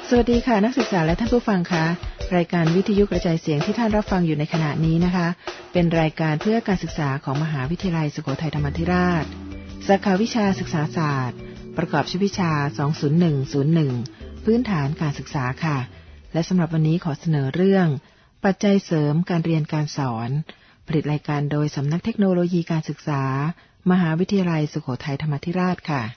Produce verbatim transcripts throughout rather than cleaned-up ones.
สวัสดีค่ะนักศึกษาและท่านผู้ฟังคะรายการวิทยุกระจายเสียงที่ท่านรับฟังอยู่ในขณะนี้นะคะเป็นรายการเพื่อการศึกษาของมหาวิทยาลัยสุโขทัยธรรมาธิราชสาขาวิชาศึกษาศาสตร์ประกอบชื่อวิชาสอง ศูนย์ หนึ่ง ศูนย์ หนึ่งพื้นฐานการศึกษาค่ะและสำหรับวันนี้ขอเสนอเรื่องปัจจัยเสริมการเรียนการสอนผลิตรายการโดยสำนักเทคโนโลยีการศึกษามหาวิทยาลัยสุโขทัยธรรมาธิราชค่ะ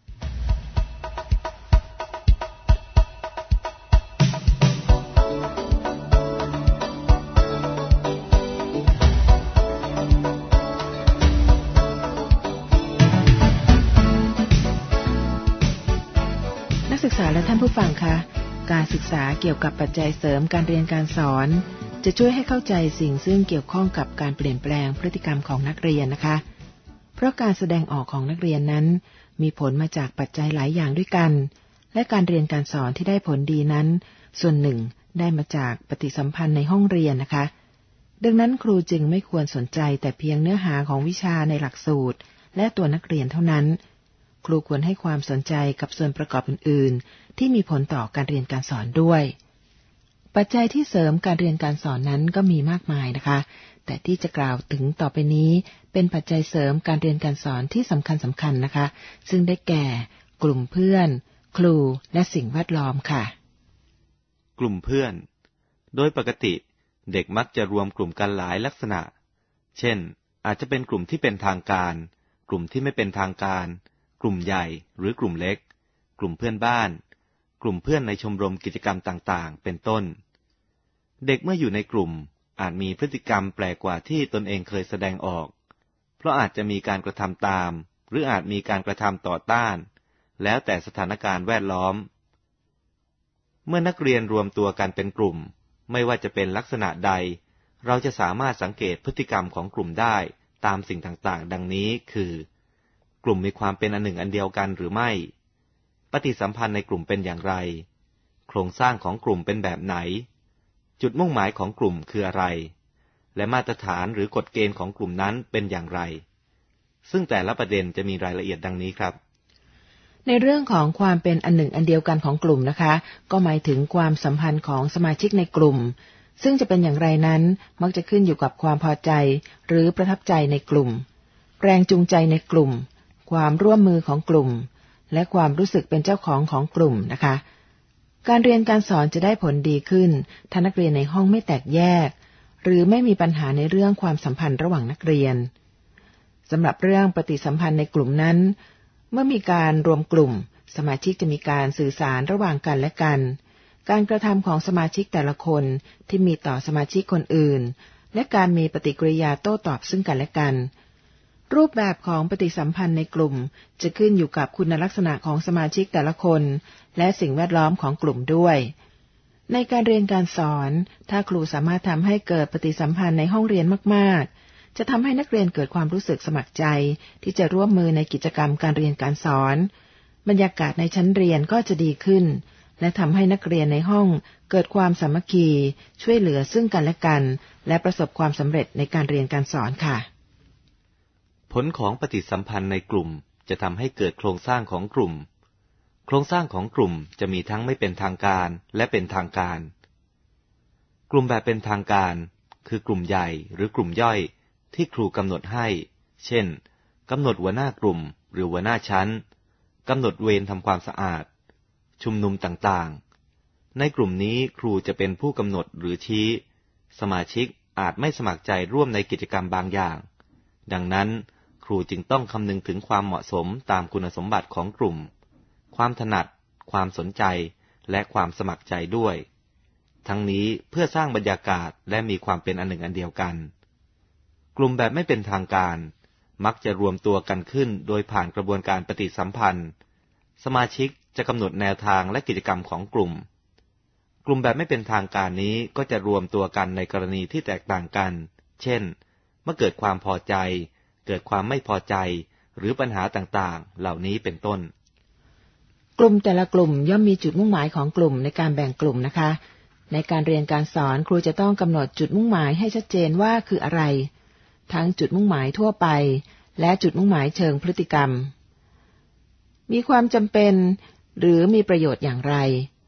ศึกษาและท่านผู้ฟังคะการศึกษาเกี่ยวกับปัจจัยเสริมการเรียนการสอนจะช่วยให้เข้าใจสิ่งซึ่งเกี่ยวข้องกับการเปลี่ยนแปลงพฤติกรรมของนักเรียนนะคะเพราะการแสดงออกของนักเรียนนั้นมีผลมาจากปัจจัยหลายอย่างด้วยกันและการเรียนการสอนที่ได้ผลดีนั้นส่วนหนึ่งได้มาจากปฏิสัมพันธ์ในห้องเรียนนะคะดังนั้นครูจึงไม่ควรสนใจแต่เพียงเนื้อหาของวิชาในหลักสูตรและตัวนักเรียนเท่านั้นครูควรให้ความสนใจกับส่วนประกอบอื่นๆที่มีผลต่อการเรียนการสอนด้วยปัจจัยที่เสริมการเรียนการสอนนั้นก็มีมากมายนะคะแต่ที่จะกล่าวถึงต่อไปนี้เป็นปัจจัยเสริมการเรียนการสอนที่สำคัญสำคัญนะคะซึ่งได้แก่กลุ่มเพื่อนครูและสิ่งแวดล้อมค่ะกลุ่มเพื่อนโดยปกติเด็กมักจะรวมกลุ่มกันหลายลักษณะเช่นอาจจะเป็นกลุ่มที่เป็นทางการกลุ่มที่ไม่เป็นทางการกลุ่มใหญ่หรือกลุ่มเล็กกลุ่มเพื่อนบ้านกลุ่มเพื่อนในชมรมกิจกรรมต่างๆเป็นต้นเด็กเมื่ออยู่ในกลุ่มอาจมีพฤติกรรมแปลกกว่าที่ตนเองเคยแสดงออกเพราะอาจจะมีการกระทำตามหรืออาจมีการกระทำต่อต้านแล้วแต่สถานการณ์แวดล้อมเมื่อนักเรียนรวมตัวกันเป็นกลุ่มไม่ว่าจะเป็นลักษณะใดเราจะสามารถสังเกตพฤติกรรมของกลุ่มได้ตามสิ่งต่างๆดังนี้คือกลุ่มมีความเป็นอันหนึ่งอันเดียวกันหรือไม่ปฏิสัมพันธ์ในกลุ่มเป็นอย่างไรโครงสร้างของกลุ่มเป็นแบบไหนจุดมุ่งหมายของกลุ่มคืออะไรและมาตรฐานหรือกฎเกณฑ์ของกลุ่มนั้นเป็นอย่างไรซึ่งแต่ละประเด็นจะมีรายละเอียดดังนี้ครับในเรื่องของความเป็นอันหนึ่งอันเดียวกันของกลุ่มนะคะก็หมายถึงความสัมพันธ์ของสมาชิกในกลุ่มซึ่งจะเป็นอย่างไรนั้นมักจะขึ้นอยู่กับความพอใจหรือประทับใจในกลุ่มแรงจูงใจในกลุ่มความร่วมมือของกลุ่มและความรู้สึกเป็นเจ้าของของกลุ่มนะคะการเรียนการสอนจะได้ผลดีขึ้นถ้านักเรียนในห้องไม่แตกแยกหรือไม่มีปัญหาในเรื่องความสัมพันธ์ระหว่างนักเรียนสำหรับเรื่องปฏิสัมพันธ์ในกลุ่มนั้นเมื่อมีการรวมกลุ่มสมาชิกจะมีการสื่อสารระหว่างกันและกันการกระทำของสมาชิกแต่ละคนที่มีต่อสมาชิกคนอื่นและการมีปฏิกิริยาโต้ตอบซึ่งกันและกันรูปแบบของปฏิสัมพันธ์ในกลุ่มจะขึ้นอยู่กับคุณลักษณะของสมาชิกแต่ละคนและสิ่งแวดล้อมของกลุ่มด้วยในการเรียนการสอนถ้าครูสามารถทำให้เกิดปฏิสัมพันธ์ในห้องเรียนมากๆจะทำให้นักเรียนเกิดความรู้สึกสมัครใจที่จะร่วมมือในกิจกรรมการเรียนการสอนบรรยากาศในชั้นเรียนก็จะดีขึ้นและทำให้นักเรียนในห้องเกิดความสามัคคีช่วยเหลือซึ่งกันและกันและประสบความสำเร็จในการเรียนการสอนค่ะผลของปฏิสัมพันธ์ในกลุ่มจะทำให้เกิดโครงสร้างของกลุ่มโครงสร้างของกลุ่มจะมีทั้งไม่เป็นทางการและเป็นทางการกลุ่มแบบเป็นทางการคือกลุ่มใหญ่หรือกลุ่มย่อยที่ครูกำหนดให้เช่นกำหนดหัวหน้ากลุ่มหรือหัวหน้าชั้นกำหนดเวรทำความสะอาดชุมนุมต่างๆในกลุ่มนี้ครูจะเป็นผู้กำหนดหรือชี้สมาชิกอาจไม่สมัครใจร่วมในกิจกรรมบางอย่างดังนั้นครูจึงต้องคำนึงถึงความเหมาะสมตามคุณสมบัติของกลุ่มความถนัดความสนใจและความสมัครใจด้วยทั้งนี้เพื่อสร้างบรรยากาศและมีความเป็นอันหนึ่งอันเดียวกันกลุ่มแบบไม่เป็นทางการมักจะรวมตัวกันขึ้นโดยผ่านกระบวนการปฏิสัมพันธ์สมาชิกจะกำหนดแนวทางและกิจกรรมของกลุ่มกลุ่มแบบไม่เป็นทางการนี้ก็จะรวมตัวกันในกรณีที่แตกต่างกันเช่นเมื่อเกิดความพอใจเกิดความไม่พอใจหรือปัญหาต่างๆเหล่านี้เป็นต้นกลุ่มแต่ละกลุ่มย่อมมีจุดมุ่งหมายของกลุ่มในการแบ่งกลุ่มนะคะในการเรียนการสอนครูจะต้องกำหนดจุดมุ่งหมายให้ชัดเจนว่าคืออะไรทั้งจุดมุ่งหมายทั่วไปและจุดมุ่งหมายเชิงพฤติกรรมมีความจำเป็นหรือมีประโยชน์อย่างไร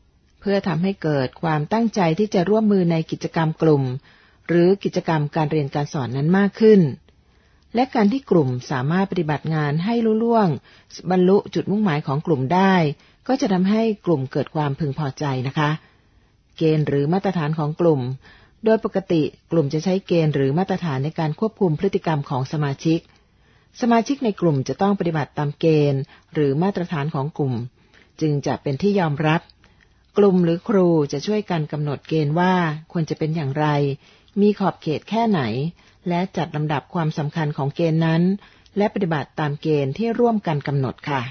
พื่อทำให้เกิดความตั้งใจที่จะร่วมมือในกิจกรรมกลุ่มหรือกิจกรรมการเรียนการสอนนั้นมากขึ้นและการที่กลุ่มสามารถปฏิบัติงานให้ลุล่วงบรรลุจุดมุ่งหมายของกลุ่มได้ก็จะทำให้กลุ่มเกิดความพึงพอใจนะคะเกณฑ์หรือมาตรฐานของกลุ่มโดยปกติกลุ่มจะใช้เกณฑ์หรือมาตรฐานในการควบคุมพฤติกรรมของสมาชิกสมาชิกในกลุ่มจะต้องปฏิบัติตามเกณฑ์หรือมาตรฐานของกลุ่มจึงจะเป็นที่ยอมรับกลุ่มหรือครูจะช่วยกันกำหนดเกณฑ์ว่าควรจะเป็นอย่างไรมีขอบเขตแค่ไหนและจัดลำดับความสำคัญของเกณฑ์นั้นและปฏิบัติตามเกณฑ์ที่ร่วมกันกำหนดค่ะ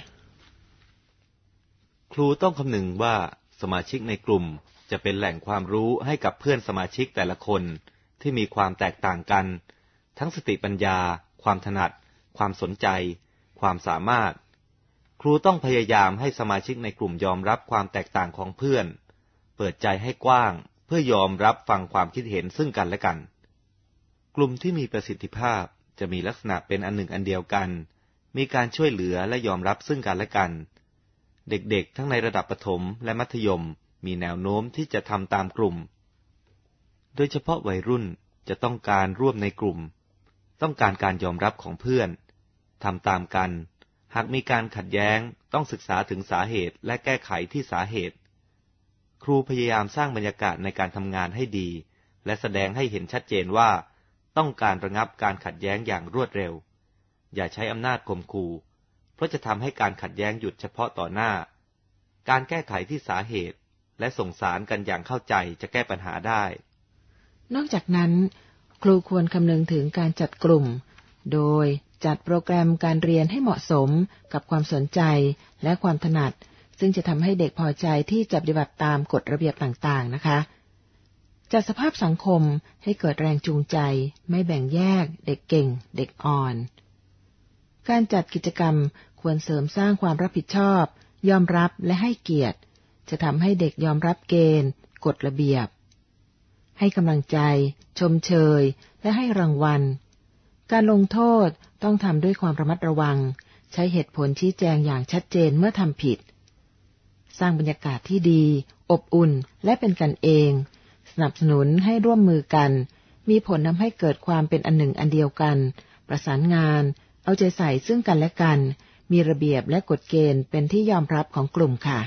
ครูต้องคำนึงว่าสมาชิกในกลุ่มจะเป็นแหล่งความรู้ให้กับเพื่อนสมาชิกแต่ละคนที่มีความแตกต่างกันทั้งสติปัญญาความถนัดความสนใจความสามารถครูต้องพยายามให้สมาชิกในกลุ่มยอมรับความแตกต่างของเพื่อนเปิดใจให้กว้างเพื่อยอมรับฟังความคิดเห็นซึ่งกันและกันกลุ่มที่มีประสิทธิภาพจะมีลักษณะเป็นอันหนึ่งอันเดียวกันมีการช่วยเหลือและยอมรับซึ่งกันและกันเด็กๆทั้งในระดับประถมและมัธยมมีแนวโน้มที่จะทำตามกลุ่มโดยเฉพาะวัยรุ่นจะต้องการร่วมในกลุ่มต้องการการยอมรับของเพื่อนทำตามกันหากมีการขัดแย้งต้องศึกษาถึงสาเหตุและแก้ไขที่สาเหตุครูพยายามสร้างบรรยากาศในการทำงานให้ดีและแสดงให้เห็นชัดเจนว่าต้องการระงับการขัดแย้งอย่างรวดเร็วอย่าใช้อำนาจข่มขู่เพราะจะทำให้การขัดแย้งหยุดเฉพาะต่อหน้าการแก้ไขที่สาเหตุและส่งสารกันอย่างเข้าใจจะแก้ปัญหาได้นอกจากนั้นครูควรคำนึงถึงการจัดกลุ่มโดยจัดโปรแกรมการเรียนให้เหมาะสมกับความสนใจและความถนัดซึ่งจะทำให้เด็กพอใจที่จะปฏิบัติตามกฎระเบียบต่างๆนะคะจัดสภาพสังคมให้เกิดแรงจูงใจไม่แบ่งแยกเด็กเก่งเด็กอ่อนการจัดกิจกรรมควรเสริมสร้างความรับผิดชอบยอมรับและให้เกียรติจะทำให้เด็กยอมรับเกณฑ์กฎระเบียบให้กำลังใจชมเชยและให้รางวัลการลงโทษต้องทำด้วยความระมัดระวังใช้เหตุผลชี้แจงอย่างชัดเจนเมื่อทำผิดสร้างบรรยากาศที่ดีอบอุ่นและเป็นกันเองสนับสนุนให้ร่วมมือกันมีผลทำให้เกิดความเป็นอันหนึ่งอันเดียวกันประสานงานเอาใจใส่ซึ่งกันและกันมีระเบียบและกฎเกณฑ์เป็นที่ยอมรับของกลุ่มค่ะ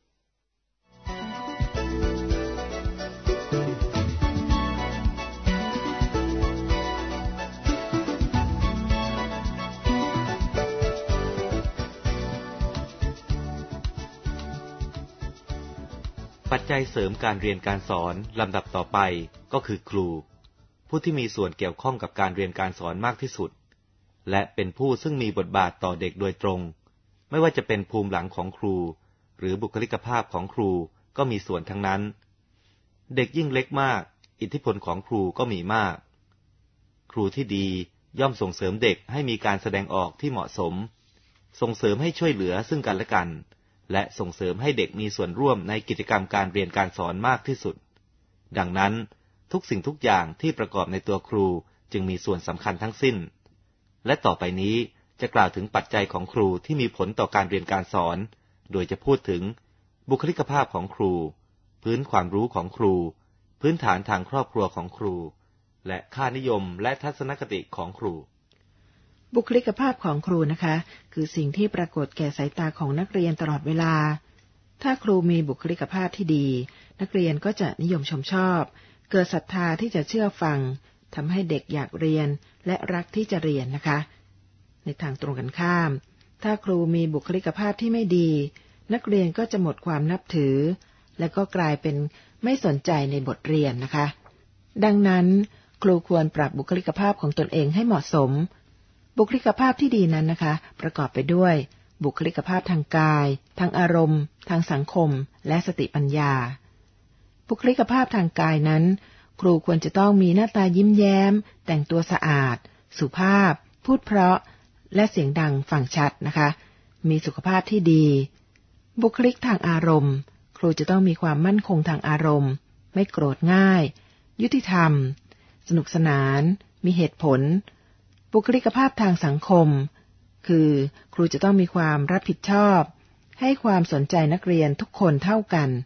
ปัจจัยเสริมการเรียนการสอนลำดับต่อไปก็คือครูผู้ที่มีส่วนเกี่ยวข้องกับการเรียนการสอนมากที่สุดและเป็นผู้ซึ่งมีบทบาทต่อเด็กโดยตรงไม่ว่าจะเป็นภูมิหลังของครูหรือบุคลิกภาพของครูก็มีส่วนทั้งนั้นเด็กยิ่งเล็กมากอิทธิพลของครูก็มีมากครูที่ดีย่อมส่งเสริมเด็กให้มีการแสดงออกที่เหมาะสมส่งเสริมให้ช่วยเหลือซึ่งกันและกันและส่งเสริมให้เด็กมีส่วนร่วมในกิจกรรมการเรียนการสอนมากที่สุดดังนั้นทุกสิ่งทุกอย่างที่ประกอบในตัวครูจึงมีส่วนสำคัญทั้งสิ้นและต่อไปนี้จะกล่าวถึงปัจจัยของครูที่มีผลต่อการเรียนการสอนโดยจะพูดถึงบุคลิกภาพของครูพื้นความรู้ของครูพื้นฐานทางครอบครัวของครูและค่านิยมและทัศนคติของครูบุคลิกภาพของครูนะคะคือสิ่งที่ปรากฏแก่สายตาของนักเรียนตลอดเวลาถ้าครูมีบุคลิกภาพที่ดีนักเรียนก็จะนิยมชมชอบเกิดศรัทธาที่จะเชื่อฟังทำให้เด็กอยากเรียนและรักที่จะเรียนนะคะในทางตรงกันข้ามถ้าครูมีบุคลิกภาพที่ไม่ดีนักเรียนก็จะหมดความนับถือและก็กลายเป็นไม่สนใจในบทเรียนนะคะดังนั้นครูควรปรับบุคลิกภาพของตนเองให้เหมาะสมบุคลิกภาพที่ดีนั้นนะคะประกอบไปด้วยบุคลิกภาพทางกายทางอารมณ์ทางสังคมและสติปัญญาบุคลิกภาพทางกายนั้นครูควรจะต้องมีหน้าตายิ้มแย้มแต่งตัวสะอาดสุภาพพูดเพราะและเสียงดังฟังชัดนะคะมีสุขภาพที่ดีบุคลิกทางอารมณ์ครูจะต้องมีความมั่นคงทางอารมณ์ไม่โกรธง่ายยุติธรรมสนุกสนานมีเหตุผลบุคลิกภาพทางสังคมคือครูจะต้องมีความรับผิดชอบให้ความสนใจนักเรียนทุกคนเท่ากัน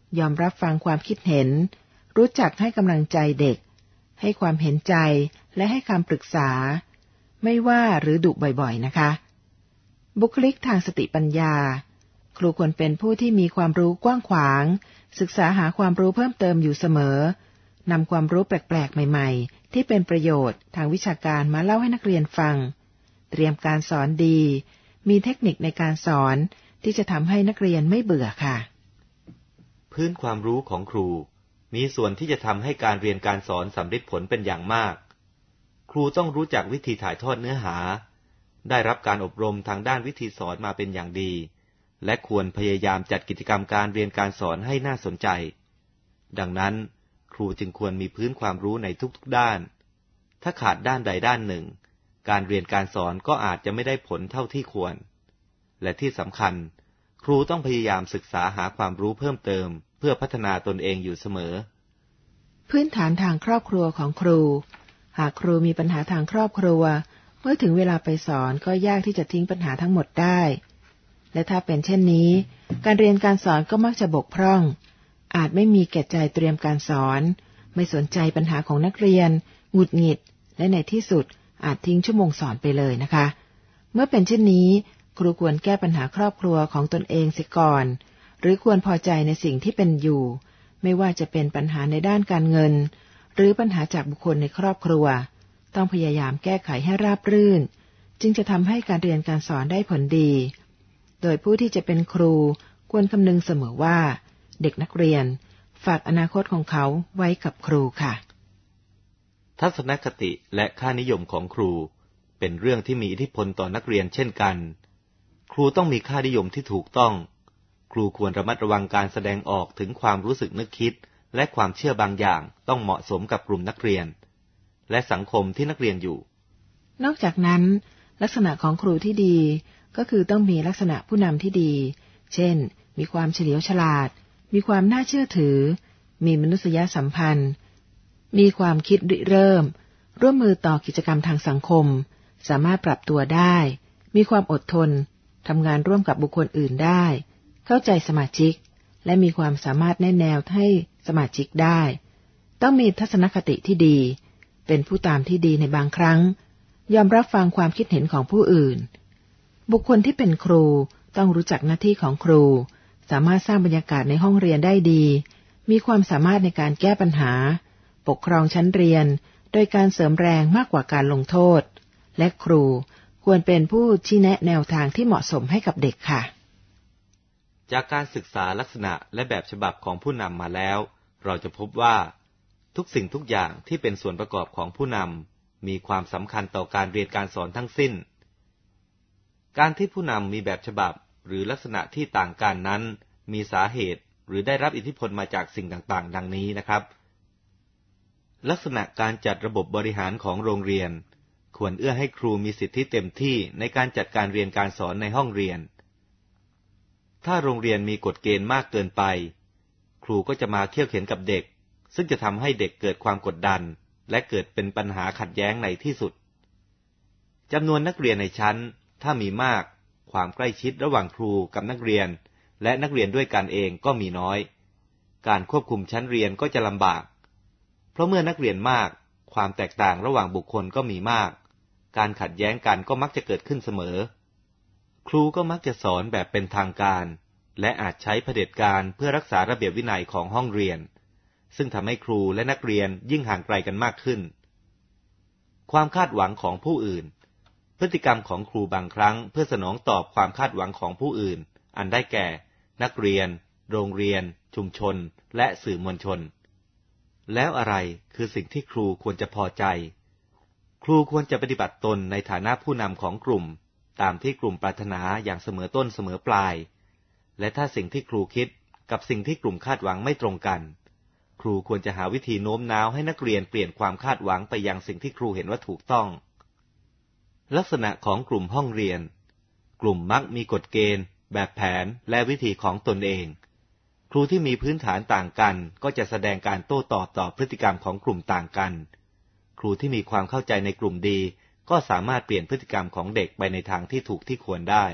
ยอมรับฟังความคิดเห็นรู้จักให้กำลังใจเด็กให้ความเห็นใจและให้คำปรึกษาไม่ว่าหรือดุบ่อยๆนะคะบุคลิกทางสติปัญญาครูควรเป็นผู้ที่มีความรู้กว้างขวางศึกษาหาความรู้เพิ่มเติมอยู่เสมอนำความรู้แปลกๆใหม่ๆที่เป็นประโยชน์ทางวิชาการมาเล่าให้นักเรียนฟังเตรียมการสอนดีมีเทคนิคในการสอนที่จะทำให้นักเรียนไม่เบื่อค่ะพื้นความรู้ของครูมีส่วนที่จะทำให้การเรียนการสอนสำเร็จผลเป็นอย่างมากครูต้องรู้จักวิธีถ่ายทอดเนื้อหาได้รับการอบรมทางด้านวิธีสอนมาเป็นอย่างดีและควรพยายามจัดกิจกรรมการเรียนการสอนให้น่าสนใจดังนั้นครูจึงควรมีพื้นความรู้ในทุกๆด้านถ้าขาดด้านใดด้านหนึ่งการเรียนการสอนก็อาจจะไม่ได้ผลเท่าที่ควรและที่สำคัญครูต้องพยายามศึกษาหาความรู้เพิ่มเติมเพื่อพัฒนาตนเองอยู่เสมอพื้นฐานทางครอบครัวของครูหากครูมีปัญหาทางครอบครัวเมื่อถึงเวลาไปสอนก็ยากที่จะทิ้งปัญหาทั้งหมดได้และถ้าเป็นเช่นนี้การเรียนการสอนก็มักจะบกพร่องอาจไม่มีแก่ใจเตรียมการสอนไม่สนใจปัญหาของนักเรียนหงุดหงิดและในที่สุดอาจทิ้งชั่วโมงสอนไปเลยนะคะเมื่อเป็นเช่นนี้ครูควรแก้ปัญหาครอบครัวของตนเองเสียก่อนหรือควรพอใจในสิ่งที่เป็นอยู่ไม่ว่าจะเป็นปัญหาในด้านการเงินหรือปัญหาจากบุคคลในครอบครัวต้องพยายามแก้ไขให้ราบรื่นจึงจะทำให้การเรียนการสอนได้ผลดีโดยผู้ที่จะเป็นครูควรคำนึงเสมอว่าเด็กนักเรียนฝากอนาคตของเขาไว้กับครูค่ะทัศนคติและค่านิยมของครูเป็นเรื่องที่มีอิทธิพลต่อนักเรียนเช่นกันครูต้องมีค่านิยมที่ถูกต้องครูควรระมัดระวังการแสดงออกถึงความรู้สึกนึกคิดและความเชื่อบางอย่างต้องเหมาะสมกับกลุ่มนักเรียนและสังคมที่นักเรียนอยู่นอกจากนั้นลักษณะของครูที่ดีก็คือต้องมีลักษณะผู้นำที่ดีเช่นมีความเฉลียวฉลาดมีความน่าเชื่อถือมีมนุษยสัมพันธ์มีความคิดริเริ่มร่วมมือต่อกิจกรรมทางสังคมสามารถปรับตัวได้มีความอดทนทำงานร่วมกับบุคคลอื่นได้เข้าใจสมาชิกและมีความสามารถแนะแนวให้สมาชิกได้ต้องมีทัศนคติที่ดีเป็นผู้ตามที่ดีในบางครั้งยอมรับฟังความคิดเห็นของผู้อื่นบุคคลที่เป็นครูต้องรู้จักหน้าที่ของครูสามารถสร้างบรรยากาศในห้องเรียนได้ดีมีความสามารถในการแก้ปัญหาปกครองชั้นเรียนโดยการเสริมแรงมากกว่าการลงโทษและครูควรเป็นผู้ชี้แนะแนวทางที่เหมาะสมให้กับเด็กค่ะจากการศึกษาลักษณะและแบบฉบับของผู้นำมาแล้วเราจะพบว่าทุกสิ่งทุกอย่างที่เป็นส่วนประกอบของผู้นำมีความสำคัญต่อการเรียนการสอนทั้งสิ้นการที่ผู้นำมีแบบฉบับหรือลักษณะที่ต่างกันนั้นมีสาเหตุหรือได้รับอิทธิพลมาจากสิ่งต่างๆดังนี้นะครับลักษณะการจัดระบบบริหารของโรงเรียนควรเอื้อให้ครูมีสิทธิเต็มที่ในการจัดการเรียนการสอนในห้องเรียนถ้าโรงเรียนมีกฎเกณฑ์มากเกินไปครูก็จะมาเคี่ยวเข็นกับเด็กซึ่งจะทำให้เด็กเกิดความกดดันและเกิดเป็นปัญหาขัดแย้งในที่สุดจำนวนนักเรียนในชั้นถ้ามีมากความใกล้ชิดระหว่างครูกับนักเรียนและนักเรียนด้วยกันเองก็มีน้อยการควบคุมชั้นเรียนก็จะลำบากเพราะเมื่อนักเรียนมากความแตกต่างระหว่างบุคคลก็มีมากการขัดแย้งกันก็มักจะเกิดขึ้นเสมอครูก็มักจะสอนแบบเป็นทางการและอาจใช้เผด็จการเพื่อรักษาระเบียบวินัยของห้องเรียนซึ่งทำให้ครูและนักเรียนยิ่งห่างไกลกันมากขึ้นความคาดหวังของผู้อื่นพฤติกรรมของครูบางครั้งเพื่อสนองตอบความคาดหวังของผู้อื่นอันได้แก่นักเรียนโรงเรียนชุมชนและสื่อมวลชนแล้วอะไรคือสิ่งที่ครูควรจะพอใจครูควรจะปฏิบัติตนในฐานะผู้นำของกลุ่มตามที่กลุ่มปรารถนาอย่างเสมอต้นเสมอปลายและถ้าสิ่งที่ครูคิดกับสิ่งที่กลุ่มคาดหวังไม่ตรงกันครูควรจะหาวิธีโน้มน้าวให้นักเรียนเปลี่ยนความคาดหวังไปยังสิ่งที่ครูเห็นว่าถูกต้องลักษณะของกลุ่มห้องเรียนกลุ่มมักมีกฎเกณฑ์แบบแผนและวิธีของตนเองครูที่มีพื้นฐานต่างกันก็จะแสดงการโต้ตอบต่อพฤติกรรมของกลุ่มต่างกันครูที่มีความเข้าใจในกลุ่มดีก็สามารถเปลี่ยนพฤติกรรมของเด็กไปในทางที่ถูกที่ควรได้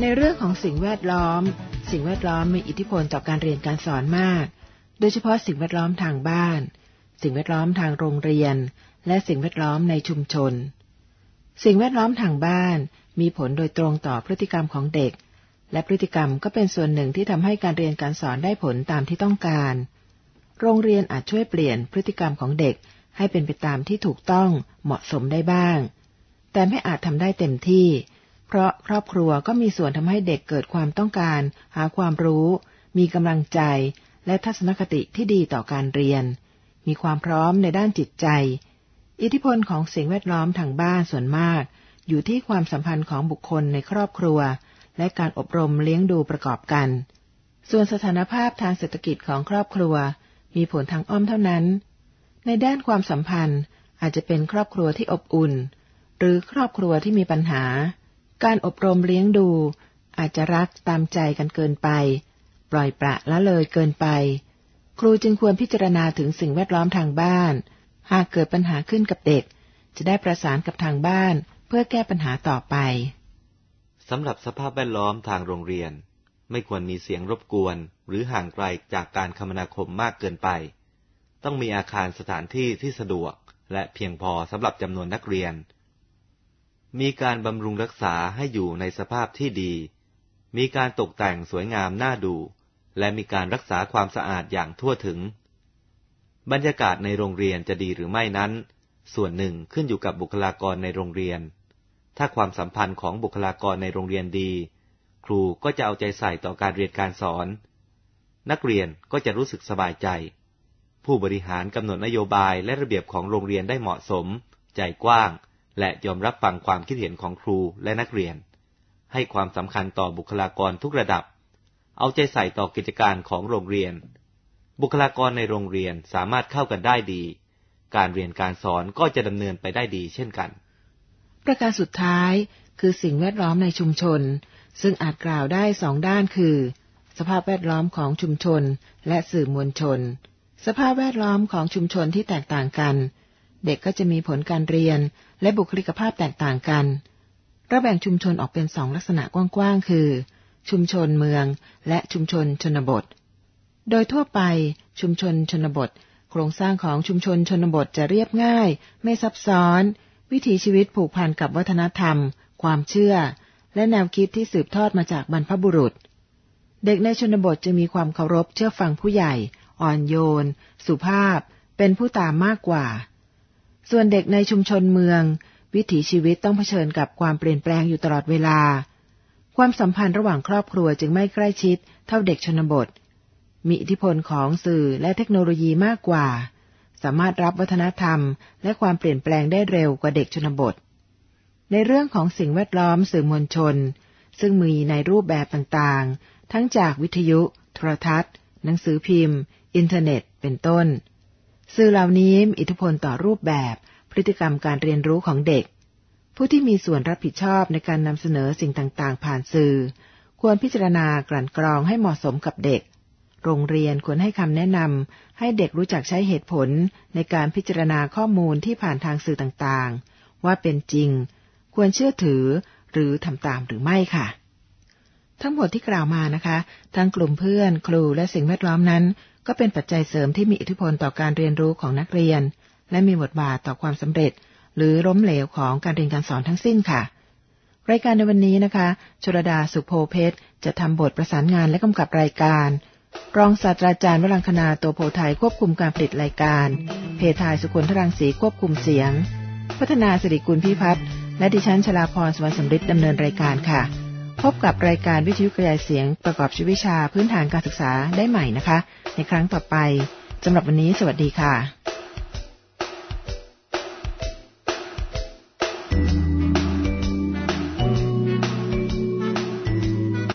เรื่องของสิ่งแวดล้อมสิ่งแวดล้อมมีอิทธิพลต่อการเรียนการสอนมากโดยเฉพาะสิ่งแวดล้อมทางบ้านสิ่งแวดล้อมทางโรงเรียนและสิ่งแวดล้อมในชุมชนสิ่งแวดล้อมทางบ้านมีผลโดยตรงต่อพฤติกรรมของเด็กและพฤติกรรมก็เป็นส่วนหนึ่งที่ทำให้การเรียนการสอนได้ผลตามที่ต้องการโรงเรียนอาจช่วยเปลี่ยนพฤติกรรมของเด็กให้เป็นไปตามที่ถูกต้องเหมาะสมได้บ้างแต่ไม่อาจทำได้เต็มที่เพราะครอบครัวก็มีส่วนทำให้เด็กเกิดความต้องการหาความรู้มีกำลังใจและทัศนคติที่ดีต่อการเรียนมีความพร้อมในด้านจิตใจอิทธิพลของสิ่งแวดล้อมทางบ้านส่วนมากอยู่ที่ความสัมพันธ์ของบุคคลในครอบครัวและการอบรมเลี้ยงดูประกอบกันส่วนสถานภาพทางเศรษฐกิจของครอบครัวมีผลทางอ้อมเท่านั้นในด้านความสัมพันธ์อาจจะเป็นครอบครัวที่อบอุ่นหรือครอบครัวที่มีปัญหาการอบรมเลี้ยงดูอาจจะรักตามใจกันเกินไปปล่อยปละละเลยเกินไปครูจึงควรพิจารณาถึงสิ่งแวดล้อมทางบ้านหากเกิดปัญหาขึ้นกับเด็กจะได้ประสานกับทางบ้านเพื่อแก้ปัญหาต่อไปสำหรับสภาพแวดล้อมทางโรงเรียนไม่ควรมีเสียงรบกวนหรือห่างไกลจากการคมนาคมมากเกินไปต้องมีอาคารสถานที่ที่สะดวกและเพียงพอสำหรับจำนวนนักเรียนมีการบำรุงรักษาให้อยู่ในสภาพที่ดีมีการตกแต่งสวยงามน่าดูและมีการรักษาความสะอาดอย่างทั่วถึงบรรยากาศในโรงเรียนจะดีหรือไม่นั้นส่วนหนึ่งขึ้นอยู่กับบุคลากรในโรงเรียนถ้าความสัมพันธ์ของบุคลากรในโรงเรียนดีครูก็จะเอาใจใส่ต่อการเรียนการสอนนักเรียนก็จะรู้สึกสบายใจผู้บริหารกำหนดนโยบายและระเบียบของโรงเรียนได้เหมาะสมใจกว้างและยอมรับฟังความคิดเห็นของครูและนักเรียนให้ความสำคัญต่อบุคลากรทุกระดับเอาใจใส่ต่อกิจการของโรงเรียนบุคลากรในโรงเรียนสามารถเข้ากันได้ดีการเรียนการสอนก็จะดำเนินไปได้ดีเช่นกันประการสุดท้ายคือสิ่งแวดล้อมในชุมชนซึ่งอาจกล่าวได้สองด้านคือสภาพแวดล้อมของชุมชนและสื่อมวลชนสภาพแวดล้อมของชุมชนที่แตกต่างกันเด็กก็จะมีผลการเรียนและบุคลิกภาพแตกต่างกันเราแบ่งชุมชนออกเป็นสองลักษณะกว้างๆคือชุมชนเมืองและชุมชนชนบทโดยทั่วไปชุมชนชนบทโครงสร้างของชุมชนชนบทจะเรียบง่ายไม่ซับซ้อนวิถีชีวิตผูกพันกับวัฒนธรรมความเชื่อและแนวคิดที่สืบทอดมาจากบรรพบุรุษเด็กในชนบทจะมีความเคารพเชื่อฟังผู้ใหญ่อ่อนโยนสุภาพเป็นผู้ตามมากกว่าส่วนเด็กในชุมชนเมืองวิถีชีวิตต้องเผชิญกับความเปลี่ยนแปลงอยู่ตลอดเวลาความสัมพันธ์ระหว่างครอบครัวจึงไม่ใกล้ชิดเท่าเด็กชนบทมีอิทธิพลของสื่อและเทคโนโลยีมากกว่าสามารถรับวัฒนธรรมและความเปลี่ยนแปลงได้เร็วกว่าเด็กชนบทในเรื่องของสิ่งแวดล้อมสื่อมวลชนซึ่งมีในรูปแบบต่างๆทั้งจากวิทยุโทรทัศน์หนังสือพิมพ์อินเทอร์เน็ตเป็นต้นสื่อเหล่านี้มีอิทธิพลต่อรูปแบบพฤติกรรมการเรียนรู้ของเด็กผู้ที่มีส่วนรับผิดชอบในการนำเสนอสิ่งต่างๆผ่านสื่อควรพิจารณากลั่นกรองให้เหมาะสมกับเด็กโรงเรียนควรให้คำแนะนำให้เด็กรู้จักใช้เหตุผลในการพิจารณาข้อมูลที่ผ่านทางสื่อต่างๆว่าเป็นจริงควรเชื่อถือหรือทำตามหรือไม่ค่ะทั้งหมดที่กล่าวมานะคะทั้งกลุ่มเพื่อนครูและสิ่งแวดล้อมนั้นก็เป็นปัจจัยเสริมที่มีอิทธิพลต่อการเรียนรู้ของนักเรียนและมีบทบาทต่อความสำเร็จหรือล้มเหลวของการเรียนการสอนทั้งสิ้นค่ะรายการในวันนี้นะคะชลดาสุโพเพชรจะทำบทประสานงานและกำกับรายการรองศาสตราจารย์วรังคณาตัวโพไทยควบคุมการผลิตรายการเพทายสุคนทรังสีควบคุมเสียงพัฒนาสิริกุลพิพัฒน์และดิฉันชลาพรสวรรค์สำริดดำเนินรายการค่ะพบกับรายการวิทยุกระจายเสียงประกอบชีววิชาพื้นฐานการศึกษาได้ใหม่นะคะในครั้งต่อไปสำหรับวันนี้สวัสดีค่ะ